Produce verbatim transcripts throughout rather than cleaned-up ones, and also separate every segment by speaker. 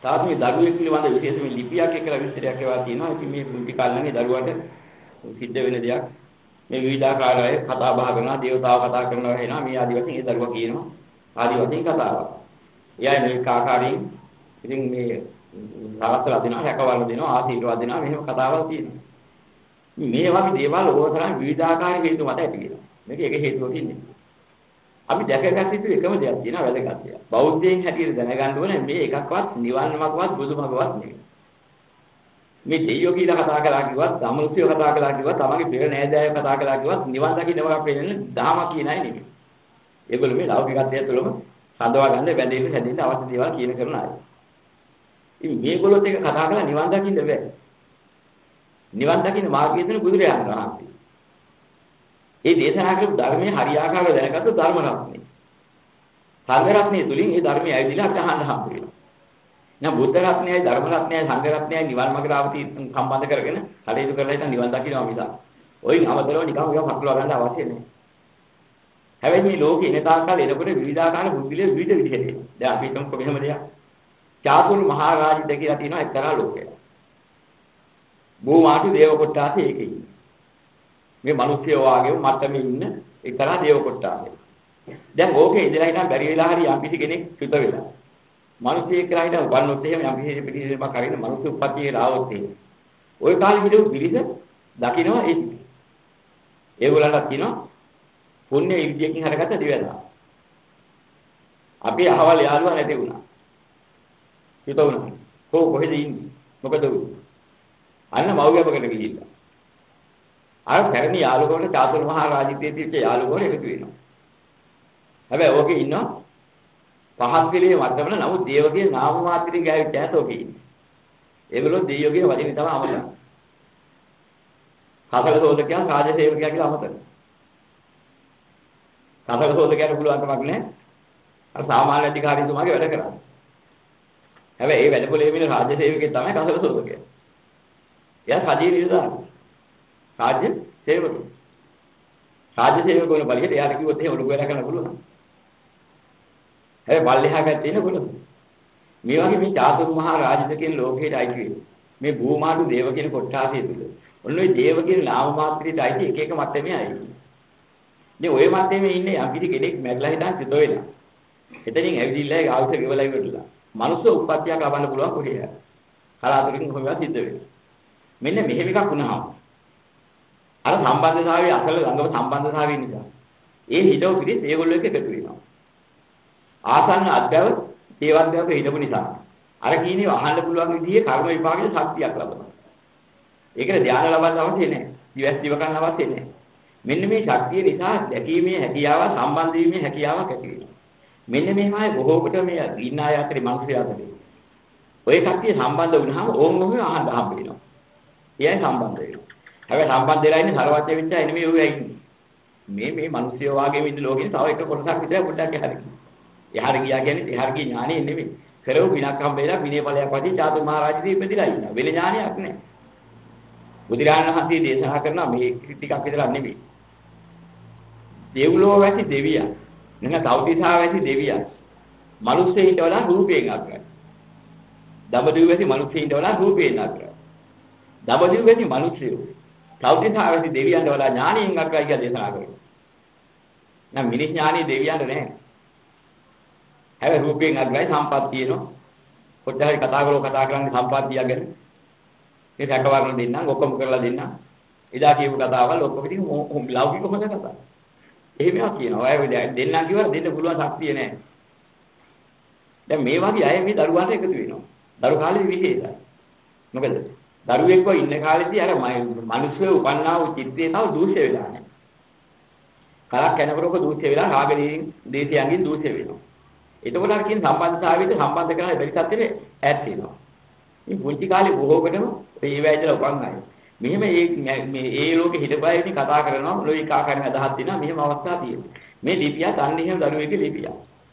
Speaker 1: තාත් මේ දරුවෙක් පිළිබඳ විශේෂම ලිපියක් කියලා විස්තරයක් ඒවා තියෙනවා. ඉතින් මේ මුල්ටි කාලේ දරුවට සිද්ධ වෙන දෙයක්. මේ විවිධාකාර අය කතා බහ කරනවා, දේවතාව කතා කරනවා වෙනවා. මේ ආදි වශයෙන් ඒ දරුවා කියනවා. ආදි වශයෙන් කතාවක්. එයයි මේ ආකාරයෙන් ඉතින් මේ සාරස්වල දෙනවා, රැකවල දෙනවා, ආශීර්වාද දෙනවා. මෙහෙම කතාවක් තියෙනවා. මේ වගේ දේවල් ඕතරම් විවිධාකාර හේතු මත ඇති වෙනවා. මේක එක හේතුවක් ඉන්නේ. අපි දැකගත් යුතු එකම දෙයක් තියෙනවා වැදගත් දෙයක්. බෞද්ධයන් හැටියට දැනගන්න ඕනේ මේ එකක්වත් නිවන් මාර්ගවත් බුදුමගවත් නෙවෙයි. මේ දෙයියෝ කියලා කතා කළා කිව්වත්, සම්මුතිය කතා කළා කිව්වත්, තමන්ගේ පෙර නෑදෑයෝ කතා කළා කිව්වත් නිවන් දකින්නව පෙන්නන්නේ ධාම කියන අය නෙවෙයි. ඒගොල්ලෝ මේ ලෞකිකත්වය තුළම සඳවා ගන්න බැඳෙන්න හැදෙන්න අවශ්‍ය දේවල් කියන කරන අය. ඉතින් මේගොල්ලොත් එක කතා කරලා නිවන් දකින්න බෑ. නිවන් දකින්න මාර්ගය දෙන බුදුරජාණන් වහන්සේ. ඒ දේශනා කරපු ධර්මයේ හරියාකාරව දැනගත්තු ධර්ම රත්නේ. සංඝ රත්නයේ තුලින් ඒ ධර්මය ඇවිදලා අපට අහන්න හම්බ වෙනවා. නම් බුද්ධ රත්නයයි ධර්ම රත්නයයි සංඝ රත්නයයි නිවන් මාර්ග රාවටි සම්බන්ධ කරගෙන කටයුතු කරලා ඉතින් නිවන් දකින්නවා මිසක්. ඔයින් අමතරව නිකන් ඒවා පටලවා ගන්න අවශ්‍ය නැහැ. හැබැයි මේ ලෝකේ එන තාක්කල් එනකොට විවිධාකාර බුද්ධිලේ විවිධ විදිහට එනවා. දැන් අපි හිතමු කොහොමද දෙයක්. චාතුරු මහා රාජිත කියලා තියෙනවා එක්තරා ලෝකයක්. බෝමාටු දේව කොට්ටාසේ ඒකේ ඉන්නේ. මේ මිනිස්සු වාගේ මට්ටමේ ඉන්න එක්තරා දේව කොට්ටාසේ. දැන් ඕකේ ඉඳලා හිටන් බැරි වෙලා හරි යම් කිසි කෙනෙක් චුත වෙලා. මිනිස්සු එක්කලා හිටන් වන්නොත් එහෙම යම් කිසි පිළිසෙමක් කරගෙන මිනිස්සු උප්පත්තියේ ආවොත් එහෙම. ওই කාලෙ හිටු පිළිස දකින්නවා ඒ. ඒගොල්ලන්ට කියනවා පුණ්‍ය විද්‍යාවකින් හරගත්ත දිවැදා. අපි අහවල් යාළුවා නැති වුණා. චුත වුණා. කො කොහෙද ඉන්නේ? මොකද වුනේ? අන්න මව්යබකට ගිහිල්ලා. අර පැරණි යාළුවෝට චාතුරු මහා රාජිතයේ තිබ්බ යාළුවෝ එකතු වෙනවා. හැබැයි ඕකේ ඉන්නවා පහත් පිළිමේ වර්ධවන නමුත් දේවගේ නාම මාත්‍රින් ගෑවිච්ච ඇත ඕකේ ඉන්නේ. ඒගොල්ලෝ දෙයියෝගේ වදිනේ තමයි අමතන. කසල සෝදකයන් රාජසේවකයා කියලා අමතන. කසල සෝදකයන්ට පුළුවන් කමක් නැහැ. අර සාමාන්‍ය අධිකාරීතුමාගේ වැඩ කරන්නේ. හැබැයි ඒ වැඩපොලේ ඉන්න රාජසේවකයෙක් තමයි කසල සෝදකයා. එයා සජීවී නිලධාරී. රාජ්‍ය සේවකයෙක්. රාජ්‍ය සේවකවල බලයට එයාට කිව්වොත් එහෙම ඔලුව වැඩ කරන්න පුළුවන්. හැබැයි බල්ලෙහා පැත්තේ ඉන්න පුළුවන්. මේ වගේ මේ චාතුරු මහා රාජිත කියන ලෝකයට අයිති වෙන්නේ. මේ භූමාඩු දේව කියන කොට්ටාසිය තුල. ඔන්න ඔය දේව කියන නාම මාත්‍රියට අයිති එක එක මට්ටමේ අයිති. ඉතින් ඔය මට්ටමේ ඉන්නේ යම් කිසි කෙනෙක් මැරලා හිටන් සිත වෙලා. එතනින් ඇවිදිලා ඒ ආයුෂ ගෙවලා ඉවරලා. මනුස්ස උප්පත්තියක් ලබන්න පුළුවන් කොහේ හරි. කලාතුරකින් කොහොමද සිද්ධ වෙන්නේ. මෙන්න මෙහෙම එකක් වුණාම අර සම්බන්ධතාවයේ අසල ළඟම සම්බන්ධතාවය නිසා ඒ හිතව පිළිස් ඒගොල්ලෝ එක්ක එකතු වෙනවා. ආසන්න අධ්‍යව දේවත්වයක හිතපු නිසා අර කීනේ අහන්න පුළුවන් විදිහේ කර්ම විපාකයේ ශක්තියක් ලබනවා. ඒකට ධානය ලබන්න අවශ්‍ය නැහැ. දිවස් දිව ගන්න අවශ්‍ය නැහැ. මෙන්න මේ ශක්තිය නිසා දැකීමේ හැකියාව සම්බන්ධ වීමේ හැකියාවක් ඇති වෙනවා. මෙන්න මේවායි බොහෝ කොට මේ ඉන්න අය අතරේ මිනිස්සු අතරේ ඔය ශක්තිය සම්බන්ධ වුණාම ඕම් ඔහු අහන්න හම්බ වෙනවා. එයයි සම්බන්ධ වෙනවා. හැබැයි සම්බන්ධ වෙලා ඉන්නේ සරවත්ය වෙච්ච අය නෙමෙයි ඔය ඉන්නේ. මේ මේ මිනිස්සු වාගේ ඉන්න ලෝකේ තව එක කොටසක් විතර පොඩ්ඩක් එහාට ගියා. එහාට ගියා කියන්නේ එහාට ගිය ඥානෙ නෙමෙයි. කරව විනක් හම්බෙලා විනය ඵලයක් වශයෙන් චාතුරු මහ රාජ්‍යදී ඉපදිලා ඉන්නවා. වෙන ඥානයක් නැහැ. බුදුරජාණන් වහන්සේ දේශනා කරනවා මේ ටිකක් විතරක් නෙමෙයි. දෙව්ලොව වැසි දෙවියන්. නැත්නම් තවතිසා වැසි දෙවියන්. මිනිස්සෙයින්ට වඩා රූපයෙන් අග්‍රයි. දඹදිව වැසි මිනිස්සෙයින්ට වඩා රූපයෙන් අග්‍රයි. දඹදිව වැසි මිනිස්සෙයෝ තවතිසා වැසි දෙවියන්ට වඩා ඥානයෙන් අග්‍රයි කියලා දේශනා කරනවා. නම් මිනිස් ඥානෙ දෙවියන්ට නැහැ. හැබැයි රූපයෙන් අග්‍රයි සම්පත් තියෙනවා. කොච්චරයි කතා කරලා කතා කරන්නේ සම්පත්තිය ගැන. මේ සැකවරණ දෙන්නම් ඔක්කොම කරලා දෙන්නම්. එදා කියපු කතාවල් ඔක්කොම ඉතින් ලෞකික හොඳ කතා. එහෙමයක් කියනවා. අය දෙන්නම් කිව්වර දෙන්න පුළුවන් ශක්තිය නැහැ. දැන් මේ වගේ අය මේ දරුවන්ට එකතු වෙනවා. දරු කාලේ විශේෂයි. මොකද දරුවෙක්ව ඉන්න කාලෙදී අර මිනිස්සු උපන්නා වූ චිත්තේ තව දූෂ්‍ය වෙලා නැහැ. කලක් යනකොටක දූෂ්‍ය වෙලා රාග දේශයන්ගෙන් දූෂ්‍ය වෙනවා. එතකොට අර කියන සම්බන්ධතාවයට සම්බන්ධ කරන බැරි තත්ත්වෙට ඈත් වෙනවා. මේ පුංචි කාලේ බොහෝ කොටම ඒ වේදලා උපන් අය. මෙහෙම මේ මේ ඒ ලෝකෙ හිටපයි ඉතින් කතා කරනවා ලෝක ආකාරයෙන් අදහස් දෙනවා මෙහෙම අවස්ථා තියෙනවා. මේ ලිපියත් අන්න එහෙම දරුවෙක්ගේ ලිපියක්.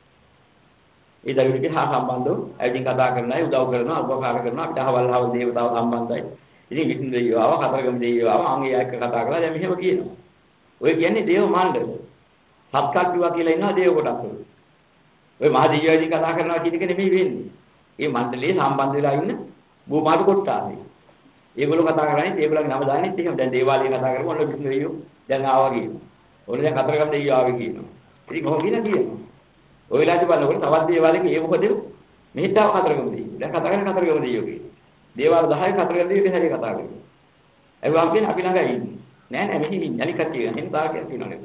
Speaker 1: ඒ දරුවෙක්ගේ හා සම්බන්ධව ඇවිදින් කතා කරන අය උදව් කරනවා උපකාර කරනවා අපිට අහවල් අහවල් දේවතාව සම්බන්ධයි. ඉතින් විසුණු දෙවියෝ ආවා කතරගම දෙවියෝ ආවා අංගේ එක්ක කතා කරලා දැන් මෙහෙම කියනවා. ඔය කියන්නේ දේව මණ්ඩල. සත්කට්ටුවා කියලා ඉන්නවා දේව කොටස් වල. ඔය මහ දිව්‍යවේදී කතා කරනවා කියන එක නෙමෙයි වෙන්නේ. ඒ මණ්ඩලයේ සම්බන්ධ වෙලා ඉන්න භූමාට කොට්ටාසයි. ඒගොල්ලෝ කතා කරන්නේ ඒගොල්ලන්ගේ නම දාන්නෙත් එහෙම. දැන් දේවාලයේ කතා කරමු ඔන්න විසුණු දෙවියෝ දැන් ආවා කියනවා. ඔන්න දැන් කතරගම දෙවියෝ ආවේ කියනවා. ඉතින් කොහොම කියලා කියනවා. ඔය වෙලාවට බලනකොට තවත් දේවාලයක ඒ මොකද මෙහෙට ආව කතරගම දෙවියෝ. දැන් කතා කරන්නේ කතරගම දෙවියෝ කියනවා. දේවාල දහයක කතරගම දෙවියෝ හැටි කතා කරනවා. ඒ වගේම අපි ළඟ ඉන්නේ. නෑ නෑ මෙහි ඉන්නේ අනික කට්ටිය එහෙම තාකයක් තියෙනවා නේද?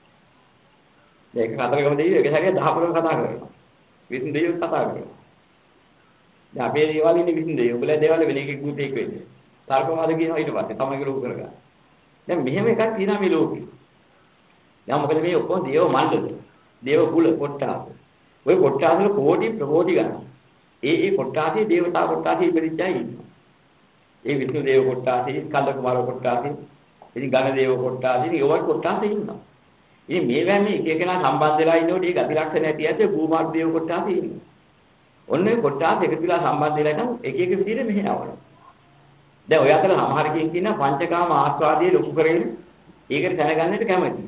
Speaker 1: දැන් ඒක කතරගම දෙවියෝ එක හැරිය දහ පොළොව කතා කරනවා. විසුණු දෙවියෝ කතා කරනවා. දැන් අපේ දේවාලේ ඉන්නේ විසුණු දෙවියෝ. ඔයගොල්ලෝ දේවාලේ වෙන එකෙක් ගුටේක් වෙන්නේ. තර්කවාද කියනවා ඊට පස්සේ තමයි ලෝක කරගන්න. දැන් මෙහෙම එකක් තියෙනවා මේ ලෝකේ. දැන් මොකද මේ ඔක්කොම දේව මණ්ඩල. දේව කුල කොට්ටාස. ඔය කොට්ටාස වල කෝටි ප්‍රකෝටි ගන්න. ඒ ඒ කොට්ටාසේ දේවතා කොට්ටාසේ ඉපදිච්චයි ඉන්නවා. ඒ විෂ්ණු දේව කොට්ටාසේ, ස්කන්ධ කුමාර කොට්ටාසේ, ඉතින් ඝන දේව කොට්ටාසේ, ඉතින් ඒවට කොට්ටාසේ ඉන්නවා. ඉතින් මේවා මේ එක එකනා සම්බන්ධ වෙලා ඉන්නකොට ඒ ගති ලක්ෂණ ඇති ඇති භූමාර්ග දේව කොට්ටාසේ ඉන්නවා. ඔන්න ඒ කොට්ටාස එකතු වෙලා සම්බන්ධ වෙලා නම් එක එක විදිහට මෙහෙ આવනවා. දැන් ඔය අතර සමහර කෙනෙක් කියන පංචකාම ආස්වාදයේ ලොකු කරගෙන ඒකට දැනගන්නට කැමතියි.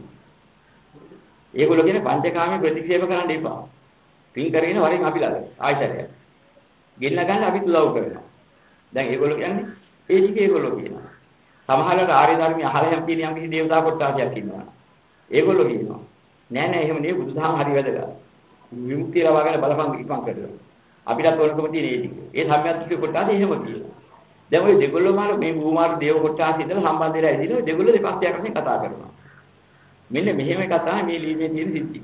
Speaker 1: ඒගොල්ලෝ කියන පංචකාමයේ ප්‍රතික්ෂේප කරන්න එපා. පින් කරගෙන වරින් අපි ළඟ ආයතනය. ගෙන්න ගන්න අපි උදව් කරනවා. දැන් ඒගොල්ලෝ කියන්නේ ඒ ටික ඒගොල්ලෝ කියනවා. සමහරවිට ආර්ය ධර්මයේ අහලා යම් කියන යම් කිසි දේවතා කොටසක් ඉන්නවා. ඒගොල්ලෝ කියනවා නෑ නෑ එහෙම නෙවෙයි බුදුදහම හරි වැදගත්. විමුක්තිය ලබාගෙන බලපං ඉපං කරනවා. අපිටත් ඕනකම තියෙන ඒ ටික. ඒ සම්මියත් කොටස එහෙම කියනවා. දැන් ওই දෙගොල්ලෝ මාර මේ භූමාර දේව කොටස ඉඳලා සම්බන්ධ වෙලා ඉදින ඔය දෙගොල්ලෝ දෙපස්සයක් වශයෙන් කතා කරනවා. මෙන්න මෙහෙම එකක් තමයි මේ ලීමේ තියෙන සිද්ධි.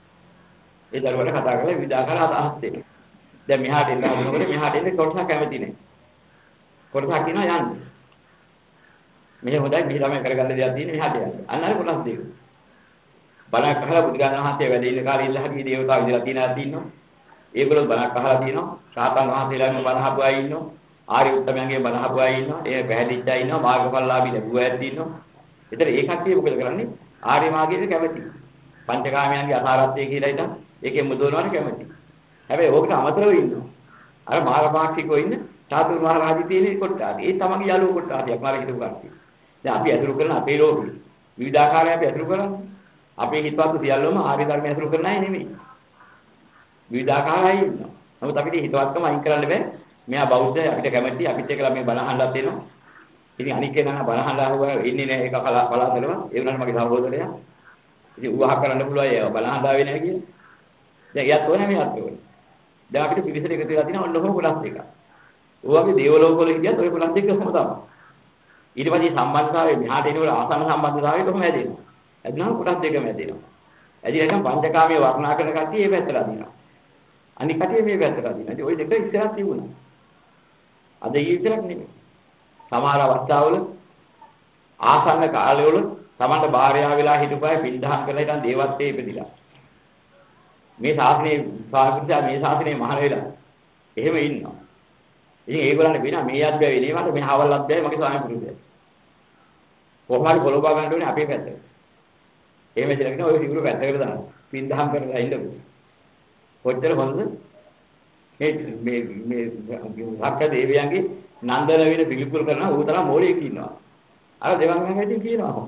Speaker 1: ඒ දරුවට කතා කරලා විවිධාකාර අදහස් දෙන්නේ. දැන් මෙහාට එන්න හදනකොට මෙහාට එන්න කොටසක් කැමති නැහැ. කොටසක් කියනවා යන්න. මෙහෙ හොඳයි මෙහි ළමයි කරගන්න දෙයක් තියෙන මෙහාට යන්න. අන්න අර කොටස් දෙක. බණක් අහලා බුදුරජාණන් වහන්සේ වැඩ ඉන්න කාලේ ඉල්ල හැටි දේවතාව ඉඳලා තියෙනවා තියෙනවා. ඒගොල්ලෝ බණක් අහලා තියෙනවා. රාතන් වහන්සේලාම බණ අහපු අය ඉන්නවා. ආර්ය උත්තමයන්ගේ බණ අහපු අය ඉන්නවා. ඒ පැහැදිච්ච අය ඉන්නවා. මාර්ගඵලලාභී ලැබුව අය ඉන්නවා. ඒතර ඒ කට්ටිය මොකද කරන්නේ? ආර්ය මාර්ගයට කැමති. පංචකාමයන්ගේ අසාරත්වය කියලා හිතන් ඒකෙන් මුදවනවට කැමති. හැබැයි ඕකට අමතරව ඉන්නවා. අර මාර්ගපාක්ෂිකෝ ඉන්න චාතුරු මහරජා තියෙන කොටාට. ඒ තමන්ගේ යාළුවෝ කොටාටියක් මාර හිතපු කට්ටිය. දැන් අපි අතුරු කරන අපේ ලෝකෙ විවිධාකාරය අපි අතුරු කරන්නේ. අපේ හිතවත් සියල්ලම ආර්ය ධර්මය අතුරු කරන අය නෙමෙයි. විවිධාකාරයි ඉන්නවා. නමුත් අපිට හිතවත්කම අයින් කරන්න බෑ. මෙයා බෞද්ධය අපිට කැමති අපිත් එක්කලා මේ බණ අහන්නත් එනවා. ඉතින් අනික් කෙනා බණ අහලා ආවම ඉන්නේ නැහැ ඒක පලාතලම. ඒ වුණාට මගේ සහෝදරයා. ඉතින් උවහ කරන්න පුළුවන් ඒව බණ අහලා නැහැ කියලා. දැන් එයාත් ඕනේ මෙයාත් ඕනේ. දැන් අපිට පිළිසෙට එකතු වෙලා තියෙනවා ඔන්න ඔහොම කොටස් එකක්. ඔයගේ දේවලෝකවල හිටියත් ඔය කොටස් දෙක කොහොම තමයි. ඊට පස්සේ සම්බන්ධතාවය මෙහාට එනකොට ආසන්න සම්බන්ධතාවය කොහොම හැදෙනවා. එදනම් කොටස් දෙකම හැදෙනවා. ඇදිලා නම් පංචකාමයේ වර්ණනා කරන කට්ටිය මේ පැත්තට අදිනවා. අනික කට්ටිය මේ පැත්තට අදිනවා. ඉතින් ওই දෙක ඉස්සරහ තිබුණා. අද ඊතරක් නෙමෙයි. සමහර අවස්ථාවල ආසන්න කාලවල තමන්ට භාර්යාව වෙලා හිටපුවායි පින්දහම් කරලා ඉතින් දේවත්වයේ ඉපදිලා. මේ ශාසනයේ සාහිත්‍ය මේ ශාසනයේ මහාන වෙලා එහෙම ඉන්නවා. ඉතින් ඒගොල්ලන්ට වෙනා මේ අධ්‍යය වෙන්නේ මට මේ හවල් අධ්‍යය මගේ ස්වාමි පුරුෂය. කොහොමද පොළොව ගන්න ඕනේ අපේ පැත්තට. එහෙම ඉතින් කියන ඔය සිවුරු පැත්තකට දාන්න. පින්දහම් කරලා ඉන්නකො. කොච්චර හොඳද? මේ මේ මේ වක්ක දේවයන්ගේ නන්දන වෙන පිළිකුල් කරන ඌ තරම් මොලේක ඉන්නවා. අර දෙවන් මහගෙන් කියනවා.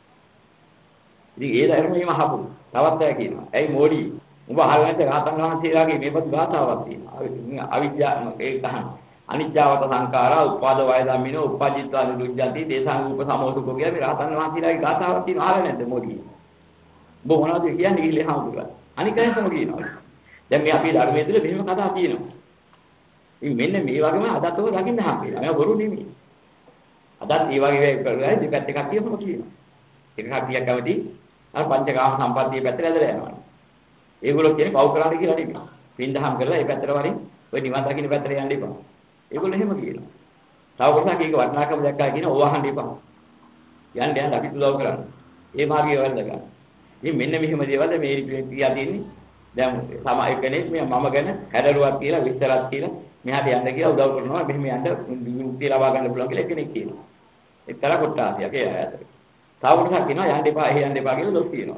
Speaker 1: ඉතින් ඒ ධර්මයේම අහපු. තවත් අය කියනවා. ඇයි මොඩි? උඹ අහලා නැත්නම් රහතන් වහන්සේලාගේ මේපත් ගාථාවක් තියෙනවා. අවිද්‍යාව ඒ තහන. අනිත්‍යවත සංඛාරා උපාද වය ධම්මිනෝ උපජිත්වා නිරුද්ධති දේසං රූප සමෝසුකෝ කියලා මේ රහතන් වහන්සේලාගේ ගාථාවක් තියෙනවා. අහලා නැද්ද මොඩි? උඹ මොනවද කියන්නේ ඉල්ලේ හමුදුලා. අනික අයසම කියනවා. දැන් මේ අපේ ධර්මයේ තුල මෙහෙම කතා තියෙනවා. ඉතින් මෙන්න මේ වගේම අදත් ඔය දකින්න හම්බෙලා. මම බොරු නෙමෙයි. අදත් මේ වගේ කරලා දෙපැත්ත කට්ටියම කියනවා. එක කට්ටියක් කවදී අර පංචකාම සම්පත්තිය පැත්තට ඇදලා යනවා. ඒගොල්ලෝ කියන්නේ පව් කරන්න කියලා නෙමෙයි. පින්දහම් කරලා ඒ පැත්තට වරින් ඔය නිවන් දකින්න පැත්තට යන්න එපා. ඒගොල්ලෝ එහෙම කියනවා. තව කොටසක් ඒක වටිනාකම දැක්කා කියන ඕවහන්න එපා. යන්න යන්න අපි උදව් කරන්න. ඒ මාර්ගය වලද ගන්න. ඉතින් මෙන්න මෙහෙම දේවල් මේ පියා තියෙන්නේ. දැන් සමහර කෙනෙක් මේ මම ගැන හැදරුවක් කියලා විස්තරයක් කියලා මෙහාට යන්න කියලා උදව් කරනවා. මෙහෙම යන්න විමුක්තිය ලබා ගන්න පුළුවන් කියලා කෙනෙක් කියනවා. එක්තරා කොටාසියක් ඒ අය අතර. තව කොටසක් කියනවා යන්න එපා, එහෙ යන්න එපා කියලා දොස් කියනවා.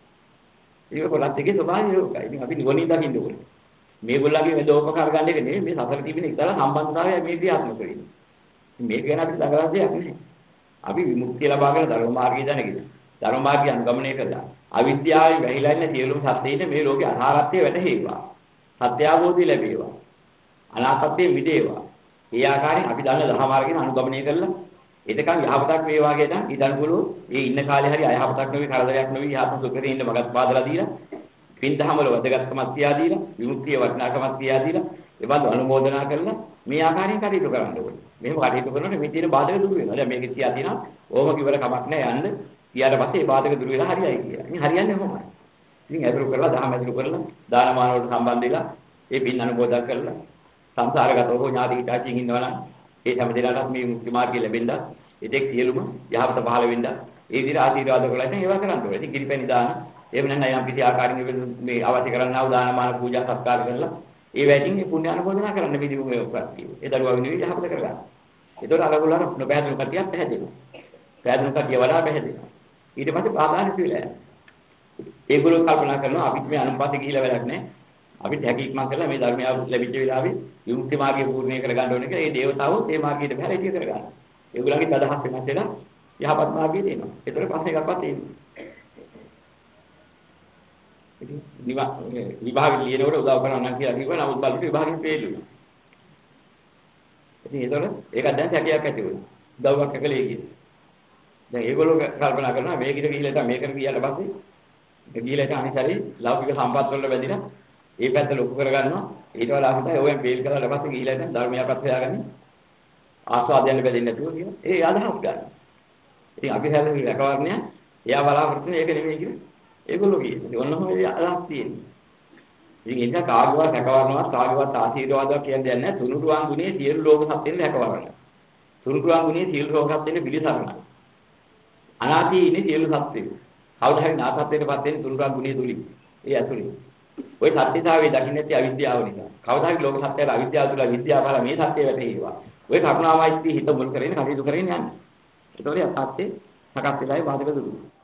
Speaker 1: ඒක කොටස් එකේ ස්වභාවය ඒකයි. ඉතින් අපි නිවනින් දකින්න ඕනේ. මේගොල්ලන්ගේ මේ දෝපකාර ගන්න එක නෙමෙයි මේ සසර තිබෙන ඉතලා සම්බන්ධතාවය මේ ක්‍රියාත්මක වෙන්නේ. මේක ගැන අපිට දඟලන්න දෙයක් නැහැ. අපි විමුක්තිය ලබාගෙන ධර්ම මාර්ගය දැනගෙන ධර්ම මාර්ගය අනුගමනය කළා. අවිද්‍යාවෙන් වැහිලා ඉන්න සියලුම සත්ත්වයින් මේ ලෝකේ අසාරත්වය වැටහෙවා. සත්‍ය අවබෝධය ලැබේවා. අනාගතයේ මිදේවා. ඒ ආකාරයෙන් අපි දන්න දහ මාර්ගයෙන් අනුගමනය කරලා එතකන් යහපතක් වේවා කියලා ඉදන්කුළු ඒ ඉන්න කාලේ හරි අයහපතක් නෙවෙයි කරදරයක් නෙවෙයි යහපත සුඛයෙන් ඉන්න මගත් පාදලා දීලා පින්දහම වල වැදගත්කමක් තියා දීලා විමුක්තිය වටිනාකමක් තියා දීලා ඒවත් අනුමෝදනා කරලා මේ ආකාරයෙන් කටයුතු කරන්න ඕනේ. මෙහෙම කටයුතු කරනකොට මේ තියෙන බාධක දුර වෙනවා. දැන් මේක තියා තියෙනවා ඕම කිවර කමක් නැහැ යන්න. ඊට පස්සේ මේ බාධක දුර වෙලා හරියයි කියලා. ඉතින් හරියන්නේ කොහොමද? ඉතින් ඇතුළු කරලා දහම ඇතුළු කරලා දානමාන වලට සම්බන්ධ වෙලා ඒ පින් අනුමෝදන් කරලා සංසාරගතව ඥාති හිතාචින් ඉන්නවනම් ඒ හැම දිනකටත් මේ මුක්ති මාර්ගය ලැබෙන්න ඒතෙක් සියලුම යහපත පහළ වෙන්න ඒ විදිහට ආශිර්වාද කරලා ඉතින් ඒවා කරන්න ඕනේ. ඉතින් කිරිපැණි දාන එහෙම නැත්නම් යම් කිසි ආකාරයකින් මේ අවශ්‍ය කරන්නා වූ දානමාන පූජා සත්කාර කරලා ඒ වැටින් මේ පුණ්‍ය අනුමෝදනා කරන්න මේ දිනුවේ ප්‍රතිපත්තිය. ඒ දරුවා වෙනුවෙන් යහපත කරගන්න. ඒතකොට අරගොල්ලන් නොපැහැදිලි කටියක් පැහැදෙනවා. පැහැදිලි කටිය වඩා පැහැදෙනවා. ඊට පස්සේ පාදාන පිළිලා යනවා. ඒගොල්ලෝ කල්පනා කරනවා අපිත් මේ අනුපාතේ ගිහිලා වැඩක් නැහැ. අපිට හැකියාවක් කරලා මේ ධර්මය ලැබිච්ච වෙලාවේ විමුක්ති මාර්ගය පූර්ණේ කරගන්න ඕනේ කියලා ඒ දේවතාවෝ මේ මාර්ගයට බහැලා ඉතිය කරගන්න. ඒගොල්ලන්ගේ අදහස් වෙනස් වෙලා යහපත් මාර්ගයට එනවා. ඒතර පස්සේ එකක්වත් එන්නේ. ඉතින් විභාගෙ ලියනකොට උදව් කරනවා නම් කියලා කිව්වා නමුත් බලන්න විභාගෙන් ෆේල් වුණා. ඉතින් ඒතර ඒකක් දැන් හැකියාවක් ඇති වුණා. උදව්වක් කළේ කියලා. දැන් ඒගොල්ලෝ කල්පනා කරනවා මේකිට ගිහිල්ලා තමයි මේකට ගියාට පස්සේ ඒ ගිහිල්ලා අනිසරි ලෞකික සම්පත් වල වැදිලා ඒ පැත්ත ලොකු කරගන්නවා ඊට වඩා හොඳයි ඔයෙන් ෆේල් කරලා ඊට පස්සේ ගිහිල්ලා දැන් ධර්මයපත් හොයාගන්නේ ආස්වාදයෙන් බෙදෙන්නේ නැතුව කියන ඒ අදහස් ගන්න. ඉතින් අපි හැදෙන්නේ රැකවරණය එයා බලාපොරොත්තු වෙන්නේ ඒක නෙමෙයි කියලා. ඒගොල්ලෝ කියන්නේ ඔන්නම මේ අදහස් තියෙන්නේ. ඉතින් ඒක කාගවත් රැකවරණවත් කාගවත් ආශීර්වාදයක් කියන්නේ නැහැ. තුනුරුවන් ගුණේ සියලු ලෝක සත්‍යෙන්න රැකවරණ. තුනුරුවන් ගුණේ සියලු ලෝක සත්‍යෙන්න පිළිසරණ. අනාදී ඉන්නේ සියලු සත්‍යය. කවුද හරි නාසත්වයටපත් වෙන්නේ තුනුරුවන් ගුණේ තුලින්. ඒ ඇතුලේ. ওই සත්‍යතාවයේ දකින්න ඇති අවිද්‍යාව නිසා. කවදා හරි ලෝක සත්‍යයට අවිද්‍යාව තුල විද්‍යාව බලලා මේ සත්‍යය වැටේවා. ওই කරුණාවයිති හිත මුල් කරගෙන කටයුතු කරගෙන යන්නේ. ඒතකොට යථාර්ථයේ සකස් වෙලාවේ බාධක දුරු.